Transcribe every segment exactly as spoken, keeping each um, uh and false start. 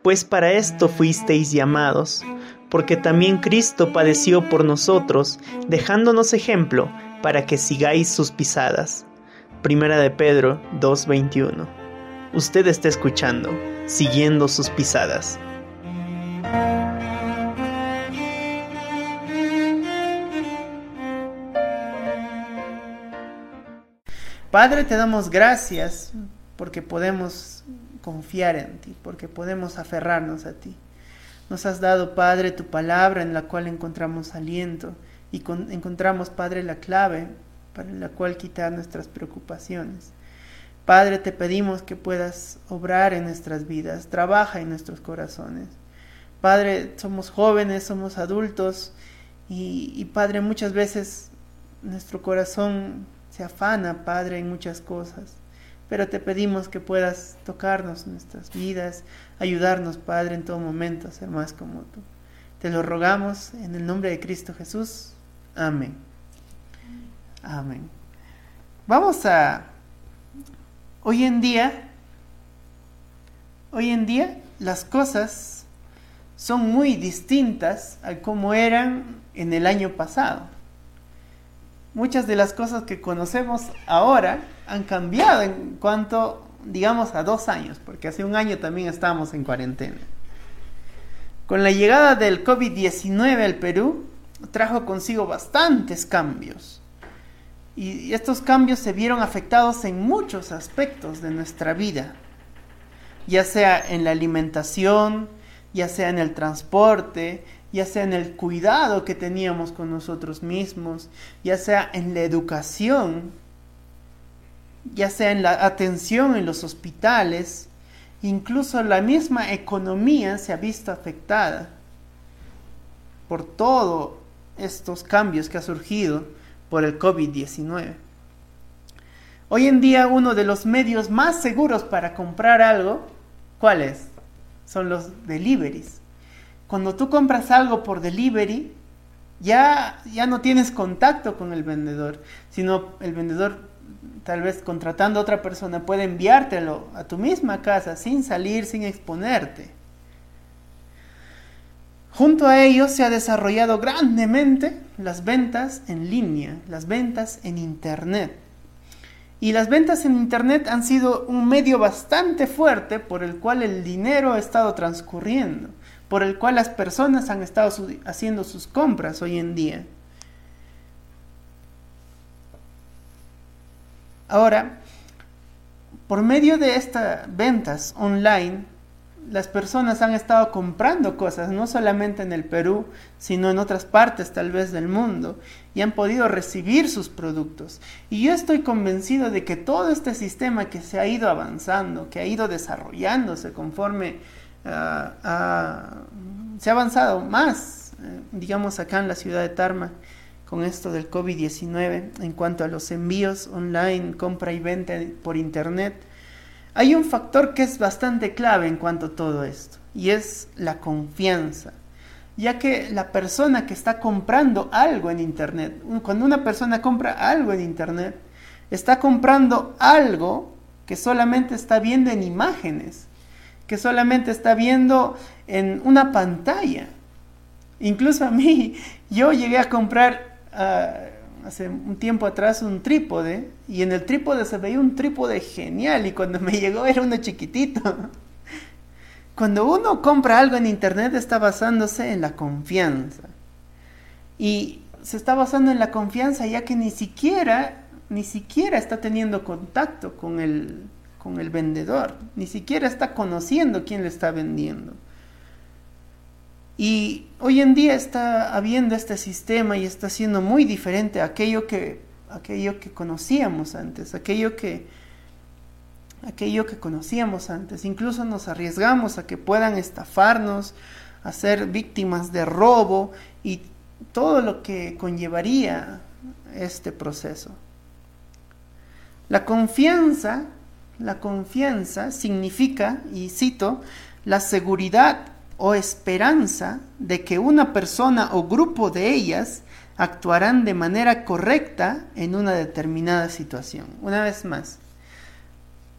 pues para esto fuisteis llamados, porque también Cristo padeció por nosotros, dejándonos ejemplo, para que sigáis sus pisadas. Primera de Pedro dos veintiuno. Usted está escuchando, siguiendo sus pisadas. Padre, te damos gracias porque podemos confiar en ti, porque podemos aferrarnos a ti. Nos has dado, Padre, tu palabra en la cual encontramos aliento y con, encontramos, Padre, la clave para la cual quitar nuestras preocupaciones. Padre, te pedimos que puedas obrar en nuestras vidas, trabaja en nuestros corazones. Padre, somos jóvenes, somos adultos y, y Padre, muchas veces nuestro corazón se afana, Padre, en muchas cosas, pero te pedimos que puedas tocarnos en nuestras vidas, ayudarnos, Padre, en todo momento a ser más como tú. Te lo rogamos en el nombre de Cristo Jesús. Amén. Amén. Vamos a... Hoy en día, hoy en día las cosas son muy distintas a como eran en el año pasado. Muchas de las cosas que conocemos ahora han cambiado en cuanto, digamos, a dos años, porque hace un año también estábamos en cuarentena. Con la llegada del COVID diecinueve al Perú, trajo consigo bastantes cambios. Y estos cambios se vieron afectados en muchos aspectos de nuestra vida, ya sea en la alimentación, ya sea en el transporte, ya sea en el cuidado que teníamos con nosotros mismos, ya sea en la educación, ya sea en la atención en los hospitales, incluso la misma economía se ha visto afectada por todos estos cambios que ha surgido por el COVID diecinueve. Hoy en día uno de los medios más seguros para comprar algo, ¿cuál es? Son los deliveries. Cuando tú compras algo por delivery, ya, ya no tienes contacto con el vendedor, sino el vendedor, tal vez contratando a otra persona, puede enviártelo a tu misma casa sin salir, sin exponerte. Junto a ello se ha desarrollado grandemente las ventas en línea, las ventas en internet. Y las ventas en internet han sido un medio bastante fuerte por el cual el dinero ha estado transcurriendo, por el cual las personas han estado su- haciendo sus compras hoy en día. Ahora, por medio de estas ventas online, las personas han estado comprando cosas, no solamente en el Perú, sino en otras partes tal vez del mundo, y han podido recibir sus productos. Y yo estoy convencido de que todo este sistema que se ha ido avanzando, que ha ido desarrollándose conforme uh, uh, se ha avanzado más, uh, digamos acá en la ciudad de Tarma, con esto del COVID diecinueve, en cuanto a los envíos online, compra y venta por internet, hay un factor que es bastante clave en cuanto a todo esto, y es la confianza, ya que la persona que está comprando algo en internet, cuando una persona compra algo en internet, está comprando algo que solamente está viendo en imágenes, que solamente está viendo en una pantalla. Incluso a mí, yo llegué a comprar uh, hace un tiempo atrás un trípode, y en el trípode se veía un trípode genial, y cuando me llegó era uno chiquitito. Cuando uno compra algo en internet está basándose en la confianza, y se está basando en la confianza ya que ni siquiera, ni siquiera está teniendo contacto con el, con el vendedor, ni siquiera está conociendo quién le está vendiendo. Y hoy en día está habiendo este sistema y está siendo muy diferente a aquello que, aquello que conocíamos antes, aquello que, aquello que conocíamos antes. Incluso nos arriesgamos a que puedan estafarnos, a ser víctimas de robo y todo lo que conllevaría este proceso. La confianza, la confianza significa, y cito, la seguridad o esperanza de que una persona o grupo de ellas actuarán de manera correcta en una determinada situación. Una vez más,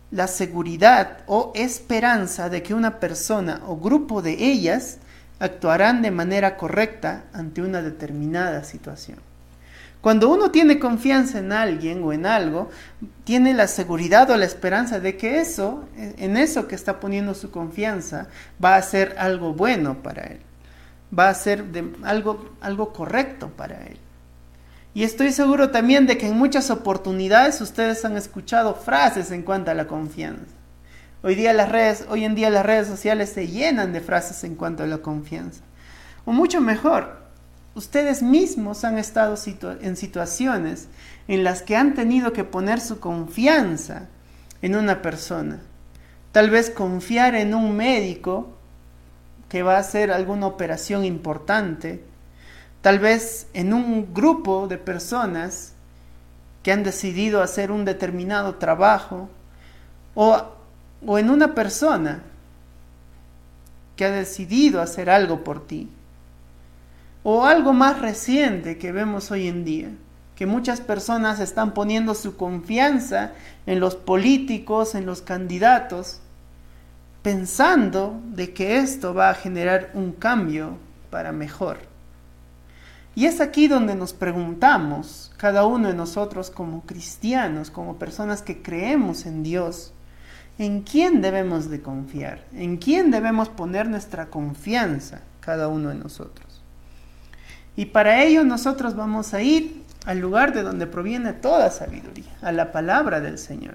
la seguridad o esperanza de que una persona o grupo de ellas actuarán de manera correcta ante una determinada situación. Cuando uno tiene confianza en alguien o en algo, tiene la seguridad o la esperanza de que eso, en eso que está poniendo su confianza, va a ser algo bueno para él, va a ser de algo, algo correcto para él. Y estoy seguro también de que en muchas oportunidades ustedes han escuchado frases en cuanto a la confianza. Hoy día las redes, hoy en día las redes sociales se llenan de frases en cuanto a la confianza. O mucho mejor, ustedes mismos han estado situ- en situaciones en las que han tenido que poner su confianza en una persona. Tal vez confiar en un médico que va a hacer alguna operación importante. Tal vez en un grupo de personas que han decidido hacer un determinado trabajo. O, o en una persona que ha decidido hacer algo por ti. O algo más reciente que vemos hoy en día, que muchas personas están poniendo su confianza en los políticos, en los candidatos, pensando de que esto va a generar un cambio para mejor. Y es aquí donde nos preguntamos, cada uno de nosotros como cristianos, como personas que creemos en Dios, ¿en quién debemos de confiar? ¿En quién debemos poner nuestra confianza, cada uno de nosotros? Y para ello nosotros vamos a ir al lugar de donde proviene toda sabiduría, a la palabra del Señor.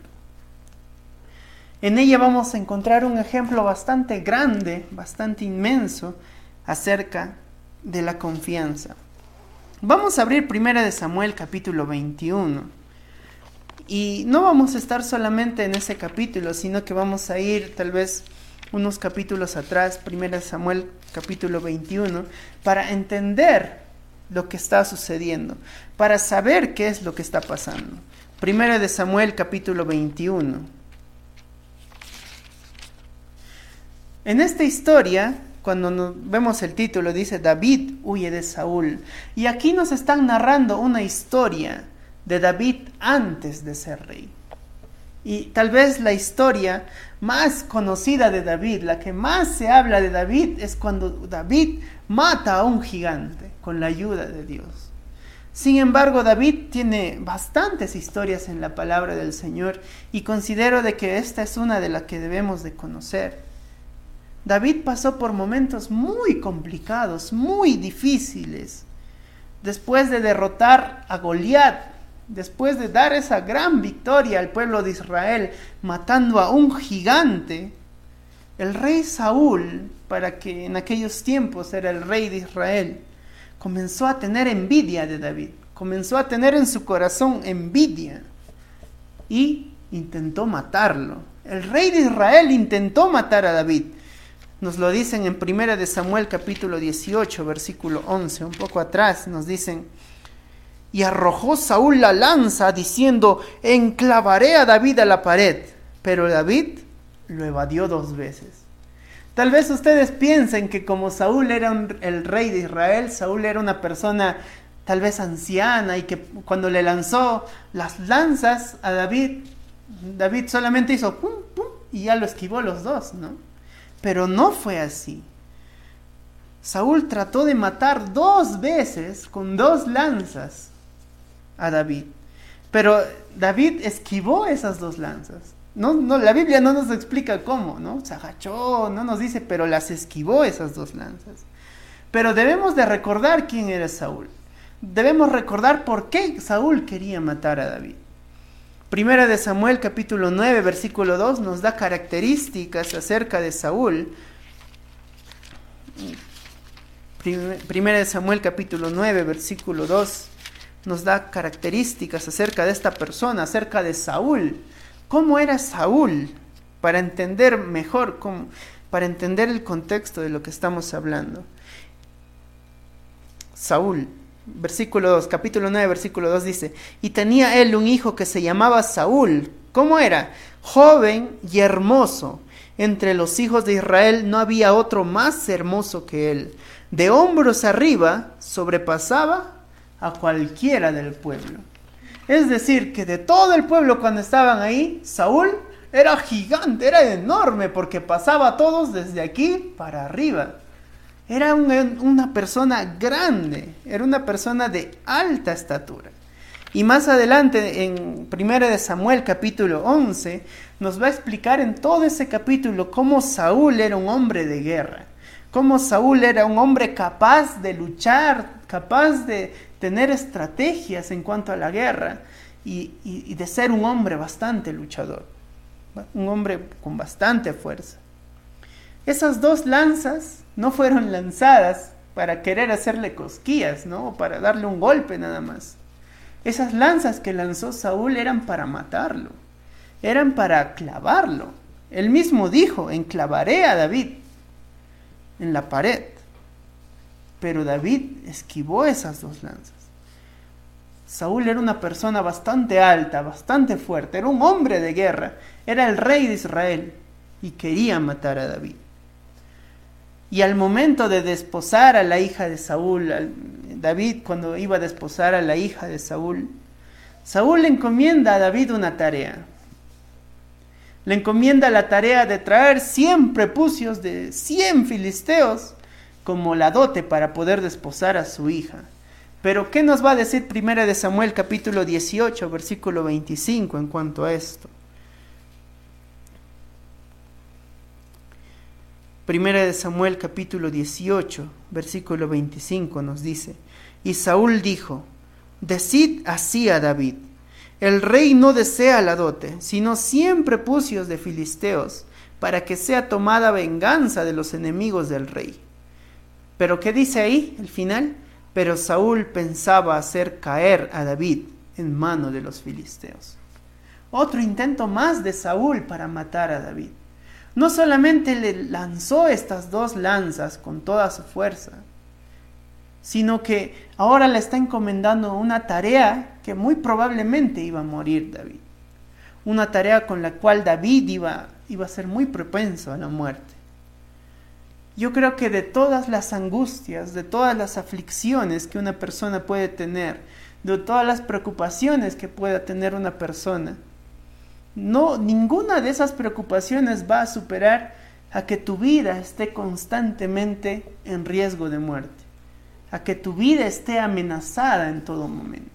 En ella vamos a encontrar un ejemplo bastante grande, bastante inmenso, acerca de la confianza. Vamos a abrir primera de Samuel capítulo veintiuno. Y no vamos a estar solamente en ese capítulo, sino que vamos a ir tal vez unos capítulos atrás, primera de Samuel capítulo veintiuno, para entender lo que está sucediendo, para saber qué es lo que está pasando. Primera de Samuel capítulo veintiuno. En esta historia, cuando nos vemos el título, dice David huye de Saúl. Y aquí nos están narrando una historia de David antes de ser rey. Y tal vez la historia más conocida de David, la que más se habla de David, es cuando David mata a un gigante con la ayuda de Dios. Sin embargo, David tiene bastantes historias en la palabra del Señor y considero de que esta es una de las que debemos de conocer. David pasó por momentos muy complicados, muy difíciles. Después de derrotar a Goliat, después de dar esa gran victoria al pueblo de Israel, matando a un gigante, el rey Saúl, para que en aquellos tiempos era el rey de Israel, comenzó a tener envidia de David, comenzó a tener en su corazón envidia y intentó matarlo. El rey de Israel intentó matar a David. Nos lo dicen en primera de Samuel capítulo dieciocho, versículo once, un poco atrás nos dicen: y arrojó Saúl la lanza diciendo, enclavaré a David a la pared. Pero David lo evadió dos veces. Tal vez ustedes piensen que como Saúl era un, el rey de Israel, Saúl era una persona tal vez anciana y que cuando le lanzó las lanzas a David, David solamente hizo pum, pum y ya lo esquivó los dos, ¿no? Pero no fue así. Saúl trató de matar dos veces con dos lanzas a David, pero David esquivó esas dos lanzas. No, no, la Biblia no nos explica cómo, ¿no? Se agachó, no nos dice, pero las esquivó esas dos lanzas. Pero debemos de recordar quién era Saúl. Debemos recordar por qué Saúl quería matar a David. Primera de Samuel capítulo nueve versículo dos nos da características acerca de Saúl. Primera de Samuel capítulo nueve versículo dos nos da características acerca de esta persona, acerca de Saúl. ¿Cómo era Saúl? Para entender mejor, cómo, para entender el contexto de lo que estamos hablando. Saúl, versículo dos, capítulo nueve, versículo dos dice: y tenía él un hijo que se llamaba Saúl. ¿Cómo era? Joven y hermoso. Entre los hijos de Israel no había otro más hermoso que él. De hombros arriba sobrepasaba a cualquiera del pueblo. Es decir, que de todo el pueblo cuando estaban ahí, Saúl Era gigante, era enorme, porque pasaba a todos desde aquí para arriba. Era un, una persona grande, era una persona de alta estatura. Y más adelante, en primera de Samuel capítulo once, nos va a explicar en todo ese capítulo cómo Saúl era un hombre de guerra. Cómo Saúl era un hombre capaz de luchar, capaz de tener estrategias en cuanto a la guerra y, y, y de ser un hombre bastante luchador. Un hombre con bastante fuerza. Esas dos lanzas no fueron lanzadas para querer hacerle cosquillas, ¿no? O para darle un golpe nada más. Esas lanzas que lanzó Saúl eran para matarlo, eran para clavarlo. Él mismo dijo, enclavaré a David en la pared. Pero David esquivó esas dos lanzas. Saúl era una persona bastante alta, bastante fuerte, era un hombre de guerra, era el rey de Israel y quería matar a David. Y al momento de desposar a la hija de Saúl, David cuando iba a desposar a la hija de Saúl, Saúl le encomienda a David una tarea. Le encomienda la tarea de traer cien prepucios de cien filisteos como la dote para poder desposar a su hija. Pero ¿qué nos va a decir primera de Samuel capítulo dieciocho, versículo veinticinco en cuanto a esto? Primera de Samuel capítulo dieciocho, versículo veinticinco nos dice: y Saúl dijo, decid así a David, el rey no desea la dote, sino cien prepucios de filisteos, para que sea tomada venganza de los enemigos del rey. Pero ¿qué dice ahí, el final? Pero Saúl pensaba hacer caer a David en mano de los filisteos. Otro intento más de Saúl para matar a David. No solamente le lanzó estas dos lanzas con toda su fuerza, sino que ahora le está encomendando una tarea que muy probablemente iba a morir David. Una tarea con la cual David iba, iba a ser muy propenso a la muerte. Yo creo que de todas las angustias, de todas las aflicciones que una persona puede tener, de todas las preocupaciones que pueda tener una persona, no, ninguna de esas preocupaciones va a superar a que tu vida esté constantemente en riesgo de muerte, a que tu vida esté amenazada en todo momento.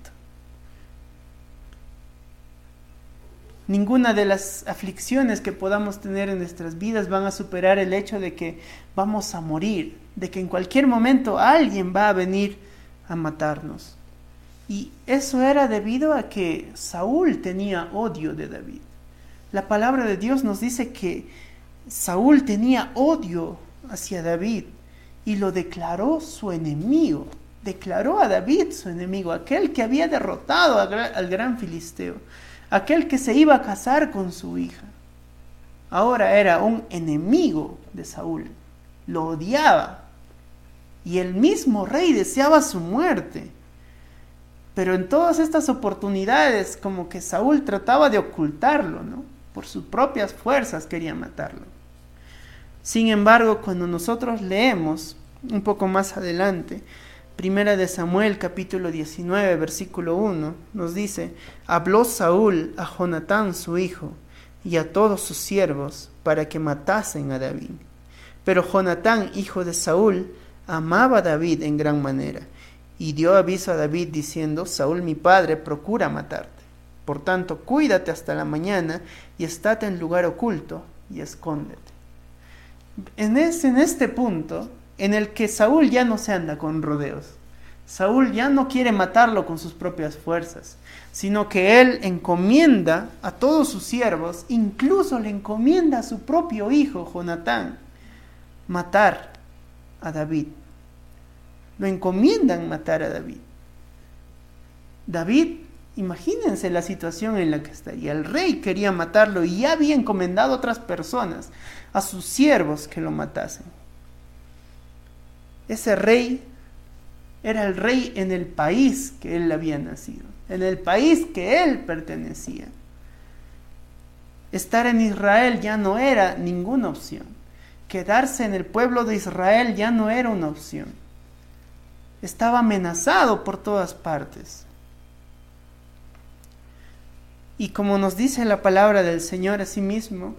Ninguna de las aflicciones que podamos tener en nuestras vidas van a superar el hecho de que vamos a morir, de que en cualquier momento alguien va a venir a matarnos. Y eso era debido a que Saúl tenía odio de David. La palabra de Dios nos dice que Saúl tenía odio hacia David y lo declaró su enemigo. Declaró a David su enemigo, aquel que había derrotado al gran filisteo, aquel que se iba a casar con su hija. Ahora era un enemigo de Saúl, lo odiaba y el mismo rey deseaba su muerte. Pero en todas estas oportunidades como que Saúl trataba de ocultarlo, ¿no? Por sus propias fuerzas quería matarlo. Sin embargo, cuando nosotros leemos un poco más adelante, Primera de Samuel capítulo diecinueve versículo uno, nos dice: habló Saúl a Jonatán su hijo y a todos sus siervos para que matasen a David. Pero Jonatán, hijo de Saúl, amaba a David en gran manera, y dio aviso a David diciendo: Saúl mi padre procura matarte. Por tanto, cuídate hasta la mañana y estate en lugar oculto y escóndete. En, ese, en este punto, en el que Saúl ya no se anda con rodeos, Saúl ya no quiere matarlo con sus propias fuerzas, sino que él encomienda a todos sus siervos, incluso le encomienda a su propio hijo, Jonatán, matar a David. Lo encomiendan matar a David. David, imagínense la situación en la que estaría. El rey quería matarlo y ya había encomendado a otras personas, a sus siervos, que lo matasen. Ese rey era el rey en el país que él había nacido, en el país que él pertenecía. Estar en Israel ya no era ninguna opción. Quedarse en el pueblo de Israel ya no era una opción. Estaba amenazado por todas partes. Y como nos dice la palabra del Señor a sí mismo,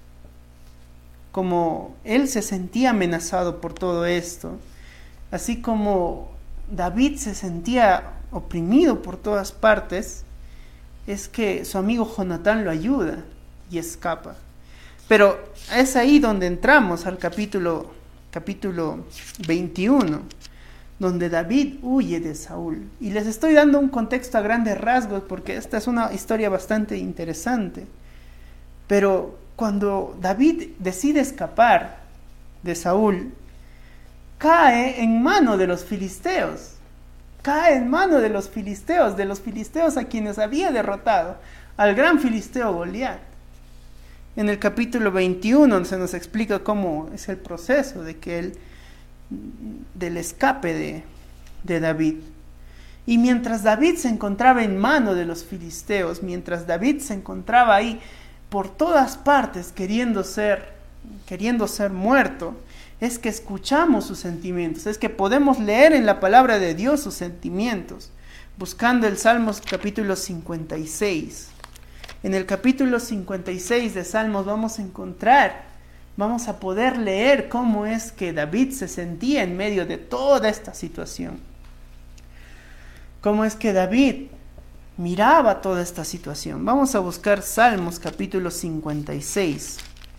como él se sentía amenazado por todo esto, así como David se sentía oprimido por todas partes, es que su amigo Jonatán lo ayuda y escapa. Pero es ahí donde entramos al capítulo, capítulo veintiuno, donde David huye de Saúl. Y les estoy dando un contexto a grandes rasgos porque esta es una historia bastante interesante. Pero cuando David decide escapar de Saúl, cae en mano de los filisteos. Cae en mano de los filisteos, de los filisteos a quienes había derrotado, al gran filisteo Goliat. En el capítulo veintiuno se nos explica cómo es el proceso de que él, del escape de, de David. Y mientras David se encontraba en mano de los filisteos, mientras David se encontraba ahí por todas partes queriendo ser, queriendo ser muerto, es que escuchamos sus sentimientos, es que podemos leer en la palabra de Dios sus sentimientos, buscando el Salmos capítulo cincuenta y seis. En el capítulo cincuenta y seis de Salmos vamos a encontrar, vamos a poder leer cómo es que David se sentía en medio de toda esta situación. Cómo es que David miraba toda esta situación. Vamos a buscar Salmos capítulo cincuenta y seis.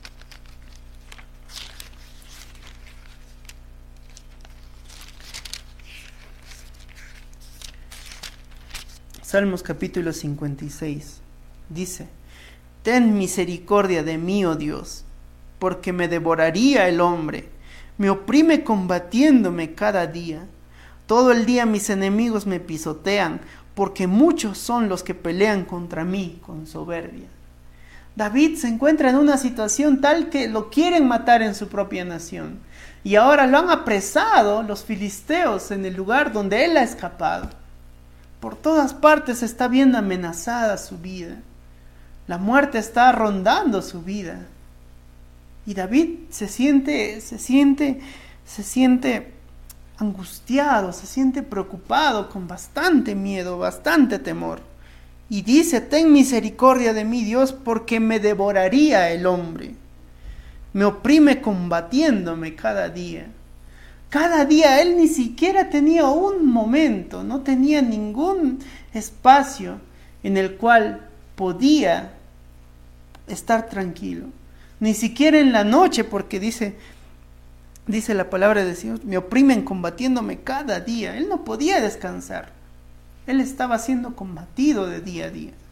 Salmos capítulo cincuenta y seis. Dice: ten misericordia de mí, oh Dios, porque me devoraría el hombre, me oprime combatiéndome cada día. Todo el día mis enemigos me pisotean, porque muchos son los que pelean contra mí con soberbia. David se encuentra en una situación tal que lo quieren matar en su propia nación, y ahora lo han apresado los filisteos en el lugar donde él ha escapado. Por todas partes está viendo amenazada su vida. La muerte está rondando su vida. Y David se siente, se siente, se siente angustiado, se siente preocupado, con bastante miedo, bastante temor. Y dice: ten misericordia de mí, Dios, porque me devoraría el hombre. Me oprime combatiéndome cada día. Cada día él ni siquiera tenía un momento, no tenía ningún espacio en el cual podía estar tranquilo, ni siquiera en la noche, porque dice, dice la palabra de Dios, me oprimen combatiéndome cada día. Él no podía descansar, él estaba siendo combatido de día a día.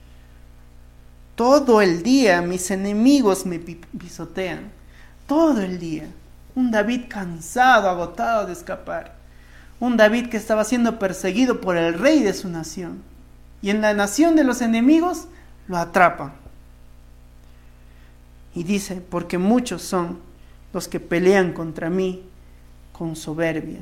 Todo el día mis enemigos me pisotean, todo el día. Un David cansado, agotado de escapar, un David que estaba siendo perseguido por el rey de su nación, y en la nación de los enemigos lo atrapan. Y dice: porque muchos son los que pelean contra mí con soberbia.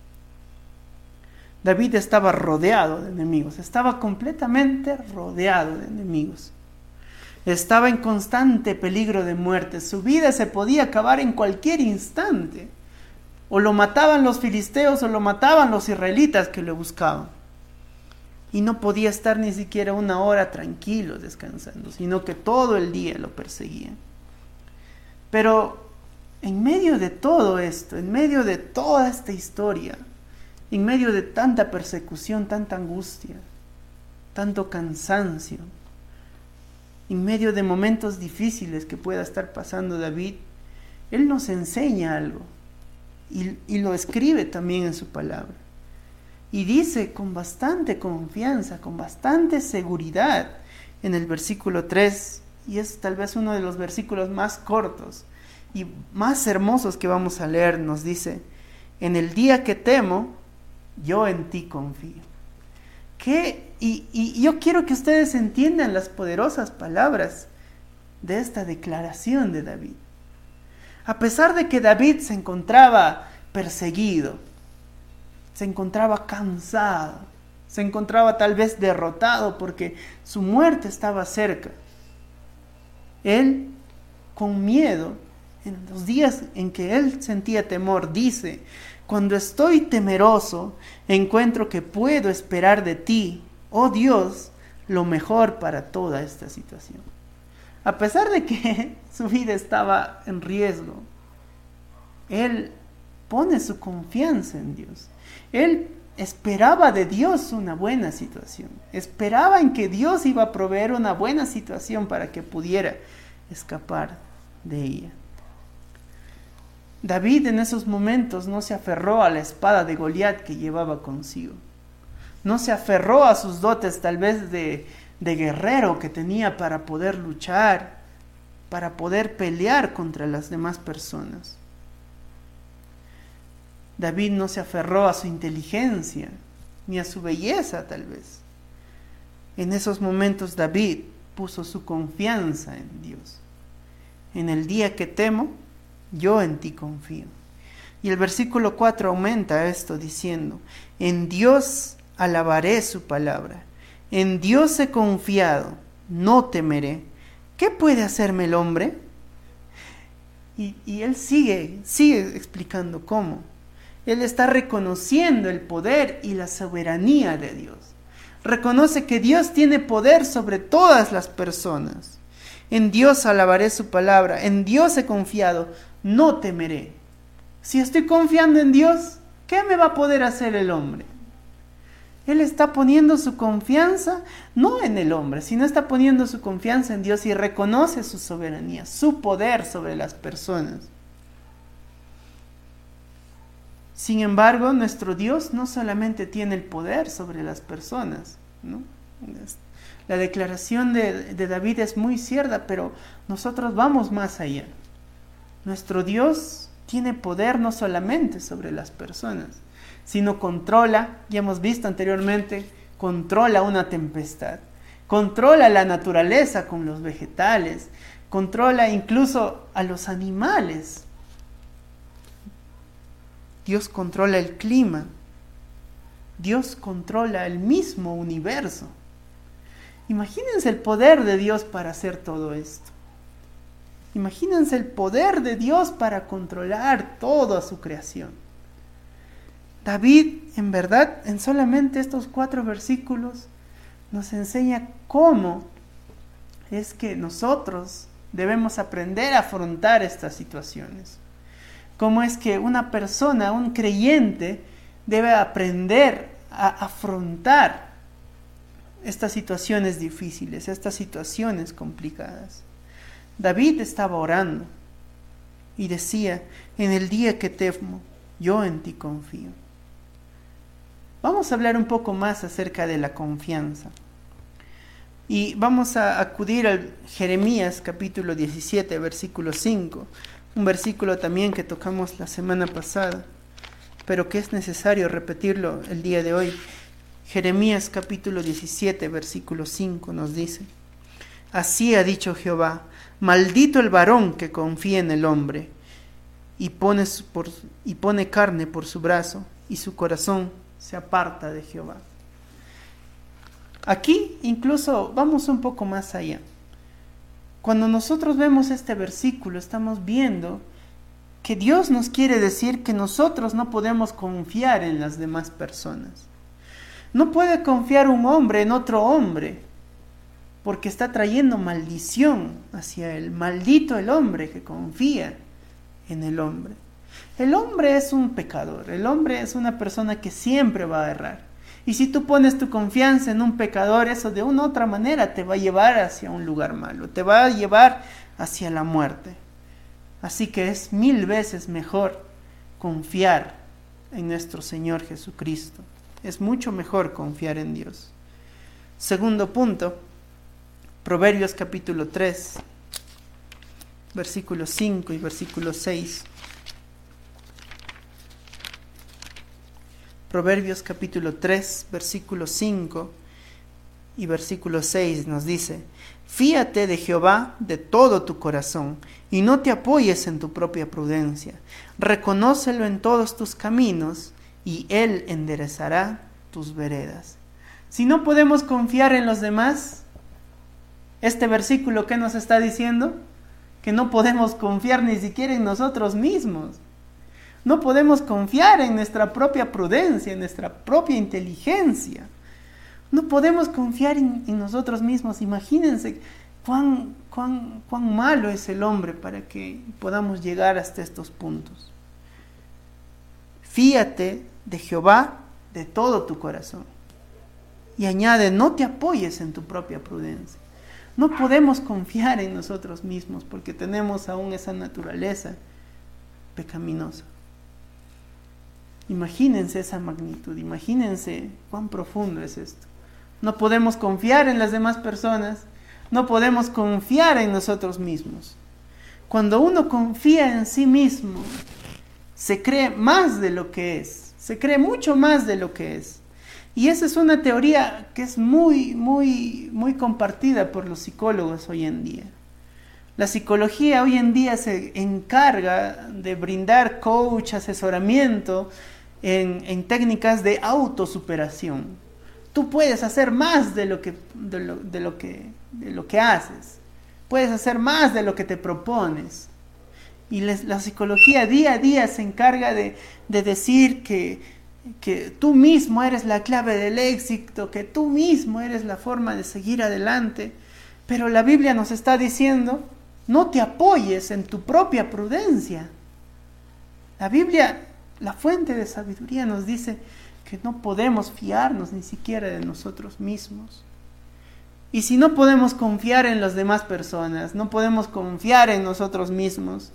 David estaba rodeado de enemigos, estaba completamente rodeado de enemigos. Estaba en constante peligro de muerte, su vida se podía acabar en cualquier instante. O lo mataban los filisteos o lo mataban los israelitas que lo buscaban. Y no podía estar ni siquiera una hora tranquilo descansando, sino que todo el día lo perseguían. Pero en medio de todo esto, en medio de toda esta historia, en medio de tanta persecución, tanta angustia, tanto cansancio, en medio de momentos difíciles que pueda estar pasando David, él nos enseña algo y, y lo escribe también en su palabra. Y dice con bastante confianza, con bastante seguridad en el versículo tres, y es tal vez uno de los versículos más cortos y más hermosos que vamos a leer. Nos dice: en el día que temo, yo en ti confío. ¿Qué? Y, y yo quiero que ustedes entiendan las poderosas palabras de esta declaración de David. A pesar de que David se encontraba perseguido, se encontraba cansado, se encontraba tal vez derrotado porque su muerte estaba cerca, él, con miedo, en los días en que él sentía temor, dice: cuando estoy temeroso, encuentro que puedo esperar de ti, oh Dios, lo mejor para toda esta situación. A pesar de que su vida estaba en riesgo, él pone su confianza en Dios. Él esperaba de Dios una buena situación. Esperaba en que Dios iba a proveer una buena situación para que pudiera escapar de ella. David en esos momentos no se aferró a la espada de Goliat que llevaba consigo. No se aferró a sus dotes tal vez de, de guerrero que tenía para poder luchar, para poder pelear contra las demás personas. David no se aferró a su inteligencia, ni a su belleza tal vez. En esos momentos David puso su confianza en Dios. En el día que temo, yo en ti confío. Y el versículo cuatro aumenta esto diciendo, en Dios alabaré su palabra, en Dios he confiado, no temeré. ¿Qué puede hacerme el hombre? Y, y él sigue, sigue explicando cómo. Él está reconociendo el poder y la soberanía de Dios. Reconoce que Dios tiene poder sobre todas las personas. En Dios alabaré su palabra, en Dios he confiado, no temeré. Si estoy confiando en Dios, ¿qué me va a poder hacer el hombre? Él está poniendo su confianza no en el hombre, sino está poniendo su confianza en Dios y reconoce su soberanía, su poder sobre las personas. Sin embargo, nuestro Dios no solamente tiene el poder sobre las personas, ¿no? La declaración de, de David es muy cierta, pero nosotros vamos más allá. Nuestro Dios tiene poder no solamente sobre las personas, sino controla, ya hemos visto anteriormente, controla una tempestad, controla la naturaleza con los vegetales, controla incluso a los animales. Dios controla el clima, Dios controla el mismo universo. Imagínense el poder de Dios para hacer todo esto. Imagínense el poder de Dios para controlar toda su creación. David, en verdad, en solamente estos cuatro versículos, nos enseña cómo es que nosotros debemos aprender a afrontar estas situaciones. Cómo es que una persona, un creyente, debe aprender a afrontar estas situaciones difíciles, estas situaciones complicadas. David estaba orando y decía, en el día que temo, yo en ti confío. Vamos a hablar un poco más acerca de la confianza. Y vamos a acudir al Jeremías capítulo diecisiete, versículo cinco. Un versículo también que tocamos la semana pasada, pero que es necesario repetirlo el día de hoy. Jeremías capítulo diecisiete, versículo cinco nos dice, así ha dicho Jehová, maldito el varón que confía en el hombre y pone, por, y pone carne por su brazo y su corazón se aparta de Jehová. Aquí incluso vamos un poco más allá. Cuando nosotros vemos este versículo, estamos viendo que Dios nos quiere decir que nosotros no podemos confiar en las demás personas. No puede confiar un hombre en otro hombre, porque está trayendo maldición hacia él. Maldito el hombre que confía en el hombre. El hombre es un pecador, el hombre es una persona que siempre va a errar. Y si tú pones tu confianza en un pecador, eso de una u otra manera te va a llevar hacia un lugar malo, te va a llevar hacia la muerte. Así que es mil veces mejor confiar en nuestro Señor Jesucristo. Es mucho mejor confiar en Dios. Segundo punto, Proverbios capítulo tres, versículo cinco y versículo seis. Proverbios capítulo tres, versículo cinco y versículo seis nos dice, fíate de Jehová de todo tu corazón y no te apoyes en tu propia prudencia. Reconócelo en todos tus caminos y Él enderezará tus veredas. Si no podemos confiar en los demás, este versículo, ¿qué nos está diciendo? Que no podemos confiar ni siquiera en nosotros mismos. No podemos confiar en nuestra propia prudencia, en nuestra propia inteligencia. No podemos confiar en, en nosotros mismos. Imagínense cuán, cuán, cuán malo es el hombre para que podamos llegar hasta estos puntos. Fíate de Jehová de todo tu corazón. Y añade, no te apoyes en tu propia prudencia. No podemos confiar en nosotros mismos porque tenemos aún esa naturaleza pecaminosa. Imagínense esa magnitud, imagínense cuán profundo es esto. No podemos confiar en las demás personas, no podemos confiar en nosotros mismos. Cuando uno confía en sí mismo, se cree más de lo que es, se cree mucho más de lo que es. Y esa es una teoría que es muy, muy, muy compartida por los psicólogos hoy en día. La psicología hoy en día se encarga de brindar coach, asesoramiento en, en técnicas de autosuperación. Tú puedes hacer más de lo que, de lo, de lo que, de lo que haces. Puedes hacer más de lo que te propones. Y les, la psicología día a día se encarga de, de decir que, que tú mismo eres la clave del éxito, que tú mismo eres la forma de seguir adelante. Pero la Biblia nos está diciendo, no te apoyes en tu propia prudencia. La Biblia, la fuente de sabiduría, nos dice que no podemos fiarnos ni siquiera de nosotros mismos. Y si no podemos confiar en las demás personas, no podemos confiar en nosotros mismos.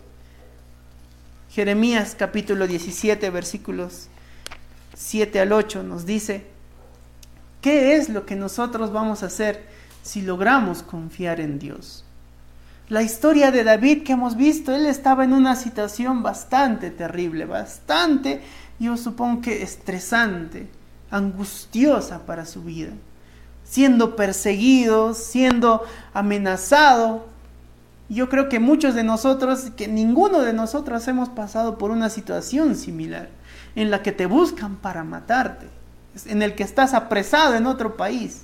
Jeremías capítulo diecisiete, versículos siete al ocho nos dice, ¿qué es lo que nosotros vamos a hacer si logramos confiar en Dios? La historia de David que hemos visto, él estaba en una situación bastante terrible, bastante, yo supongo que estresante, angustiosa para su vida, siendo perseguido, siendo amenazado. Yo creo que muchos de nosotros, que ninguno de nosotros hemos pasado por una situación similar, en la que te buscan para matarte, en el que estás apresado en otro país.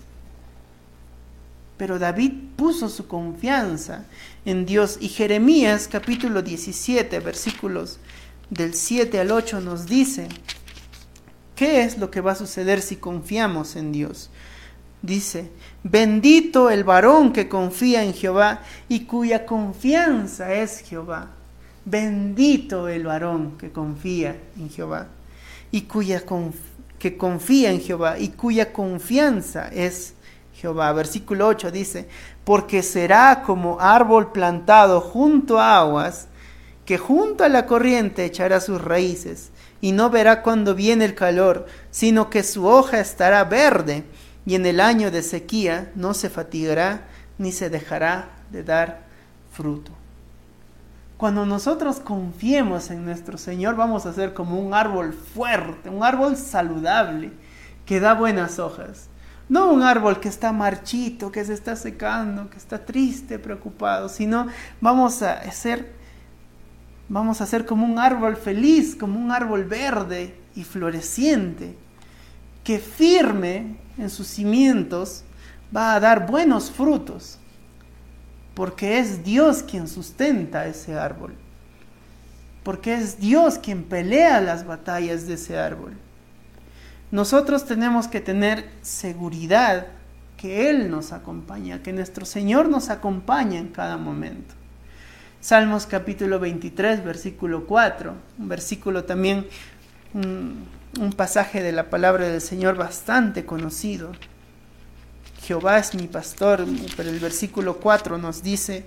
Pero David puso su confianza en Dios. Y Jeremías capítulo diecisiete, versículos del siete al ocho nos dice, ¿qué es lo que va a suceder si confiamos en Dios? Dice, bendito el varón que confía en Jehová y cuya confianza es Jehová. Bendito el varón que confía en Jehová y cuya conf- que confía en Jehová y cuya confianza es Jehová. Versículo ocho dice, porque será como árbol plantado junto a aguas, que junto a la corriente echará sus raíces, y no verá cuando viene el calor, sino que su hoja estará verde, y en el año de sequía no se fatigará, ni se dejará de dar fruto. Cuando nosotros confiemos en nuestro Señor, vamos a ser como un árbol fuerte, un árbol saludable, que da buenas hojas. No un árbol que está marchito, que se está secando, que está triste, preocupado, sino vamos a ser, vamos a ser como un árbol feliz, como un árbol verde y floreciente, que firme en sus cimientos va a dar buenos frutos, porque es Dios quien sustenta ese árbol, porque es Dios quien pelea las batallas de ese árbol. Nosotros tenemos que tener seguridad que Él nos acompaña, que nuestro Señor nos acompaña en cada momento. Salmos capítulo veintitrés, versículo cuatro, un versículo también, un, un pasaje de la palabra del Señor bastante conocido. Jehová es mi pastor, pero el versículo cuatro nos dice,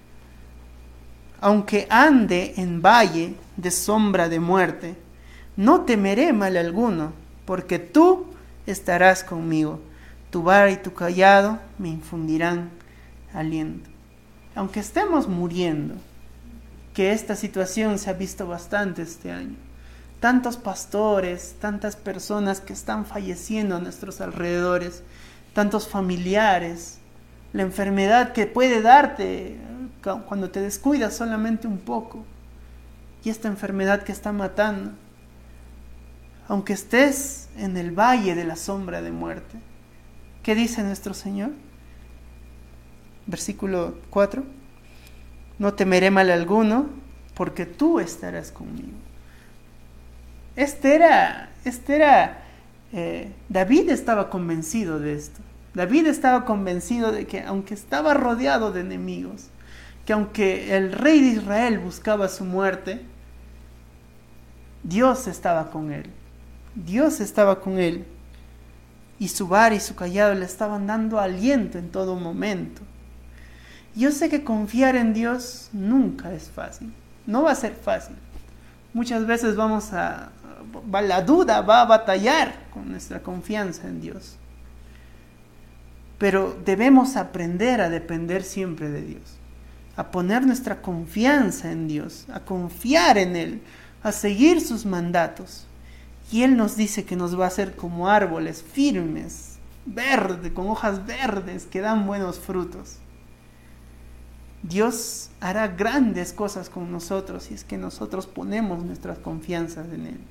aunque ande en valle de sombra de muerte, no temeré mal alguno, porque tú estarás conmigo, tu vara y tu cayado me infundirán aliento. Aunque estemos muriendo, que esta situación se ha visto bastante este año, tantos pastores, tantas personas que están falleciendo a nuestros alrededores, tantos familiares, la enfermedad que puede darte cuando te descuidas solamente un poco, y esta enfermedad que está matando. Aunque estés en el valle de la sombra de muerte, ¿qué dice nuestro Señor? Versículo cuatro, no temeré mal alguno, porque tú estarás conmigo. Este era, este era eh, David estaba convencido de esto. David estaba convencido de que aunque estaba rodeado de enemigos, que aunque el rey de Israel buscaba su muerte, Dios estaba con él. Dios estaba con él. Y su vara y su cayado le estaban dando aliento en todo momento. Yo sé que confiar en Dios nunca es fácil. No va a ser fácil. Muchas veces vamos a... la duda va a batallar con nuestra confianza en Dios. Pero debemos aprender a depender siempre de Dios. A poner nuestra confianza en Dios. A confiar en Él. A seguir sus mandatos. Y Él nos dice que nos va a hacer como árboles firmes, verdes, con hojas verdes que dan buenos frutos. Dios hará grandes cosas con nosotros si es que nosotros ponemos nuestras confianzas en Él.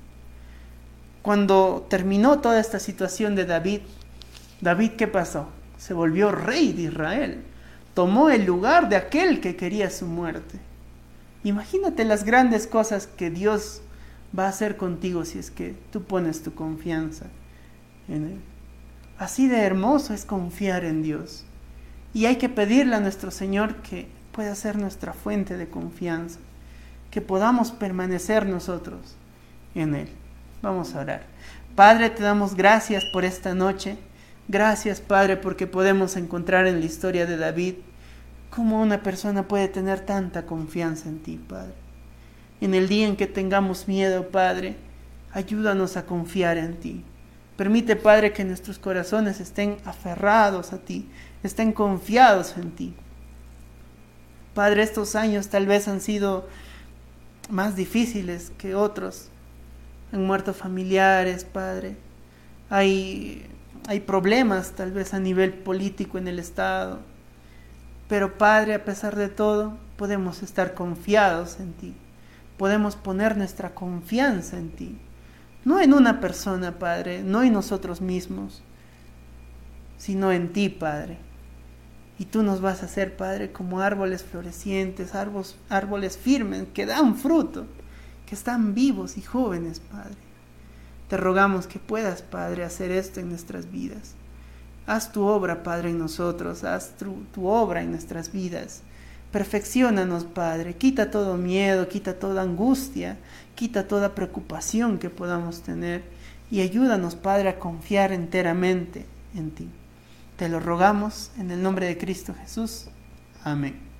Cuando terminó toda esta situación de David, David, ¿qué pasó? Se volvió rey de Israel. Tomó el lugar de aquel que quería su muerte. Imagínate las grandes cosas que Dios va a hacer contigo si es que tú pones tu confianza en Él. Así de hermoso es confiar en Dios. Y hay que pedirle a nuestro Señor que pueda ser nuestra fuente de confianza, que podamos permanecer nosotros en Él. Vamos a orar. Padre, te damos gracias por esta noche. Gracias, Padre, porque podemos encontrar en la historia de David cómo una persona puede tener tanta confianza en ti, Padre. En el día en que tengamos miedo, Padre, ayúdanos a confiar en ti. Permite, Padre, que nuestros corazones estén aferrados a ti, estén confiados en ti. Padre, estos años tal vez han sido más difíciles que otros. Han muerto familiares, Padre. Hay, hay problemas tal vez a nivel político en el Estado. Pero, Padre, a pesar de todo, podemos estar confiados en ti. Podemos poner nuestra confianza en ti. No en una persona, Padre, no en nosotros mismos, sino en ti, Padre. Y tú nos vas a hacer, Padre, como árboles florecientes, árboles, árboles firmes, que dan fruto, que están vivos y jóvenes, Padre. Te rogamos que puedas, Padre, hacer esto en nuestras vidas. Haz tu obra, Padre, en nosotros, haz tu, tu obra en nuestras vidas. Perfecciónanos, Padre, quita todo miedo, quita toda angustia, quita toda preocupación que podamos tener y ayúdanos, Padre, a confiar enteramente en ti. Te lo rogamos en el nombre de Cristo Jesús. Amén.